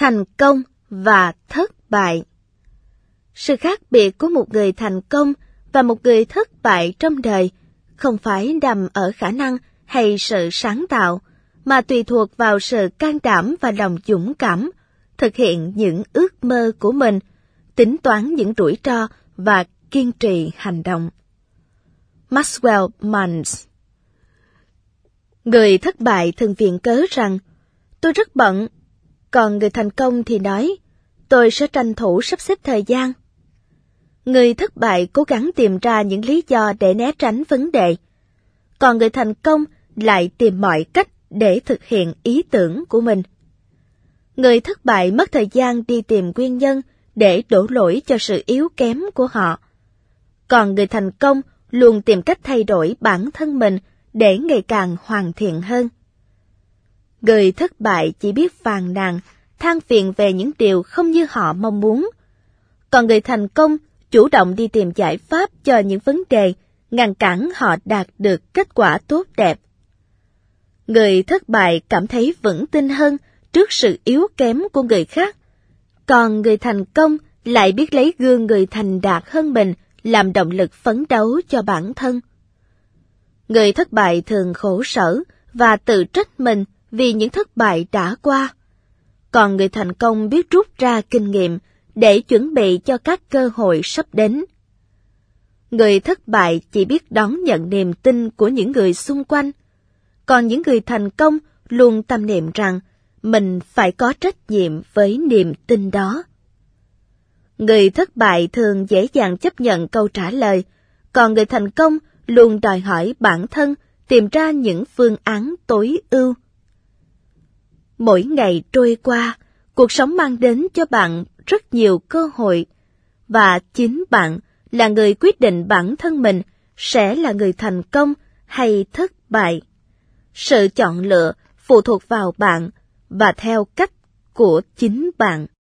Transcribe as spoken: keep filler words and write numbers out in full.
Thành công và thất bại. Sự khác biệt của một người thành công và một người thất bại trong đời không phải nằm ở khả năng hay sự sáng tạo, mà tùy thuộc vào sự can đảm và lòng dũng cảm, thực hiện những ước mơ của mình, tính toán những rủi ro và kiên trì hành động. Maxwell Maltz. Người thất bại thường viện cớ rằng, tôi rất bận, còn người thành công thì nói, tôi sẽ tranh thủ sắp xếp thời gian. Người thất bại cố gắng tìm ra những lý do để né tránh vấn đề, còn người thành công lại tìm mọi cách để thực hiện ý tưởng của mình. Người thất bại mất thời gian đi tìm nguyên nhân để đổ lỗi cho sự yếu kém của họ, còn người thành công luôn tìm cách thay đổi bản thân mình để ngày càng hoàn thiện hơn. Người thất bại chỉ biết phàn nàn, than phiền về những điều không như họ mong muốn, còn người thành công chủ động đi tìm giải pháp cho những vấn đề, ngăn cản họ đạt được kết quả tốt đẹp. Người thất bại cảm thấy vững tin hơn trước sự yếu kém của người khác, còn người thành công lại biết lấy gương người thành đạt hơn mình làm động lực phấn đấu cho bản thân. Người thất bại thường khổ sở và tự trách mình vì những thất bại đã qua, còn người thành công biết rút ra kinh nghiệm để chuẩn bị cho các cơ hội sắp đến. Người thất bại chỉ biết đón nhận niềm tin của những người xung quanh, còn những người thành công luôn tâm niệm rằng mình phải có trách nhiệm với niềm tin đó. Người thất bại thường dễ dàng chấp nhận câu trả lời, còn người thành công luôn đòi hỏi bản thân tìm ra những phương án tối ưu. Mỗi ngày trôi qua, cuộc sống mang đến cho bạn rất nhiều cơ hội, và chính bạn là người quyết định bản thân mình sẽ là người thành công hay thất bại. Sự chọn lựa phụ thuộc vào bạn và theo cách của chính bạn.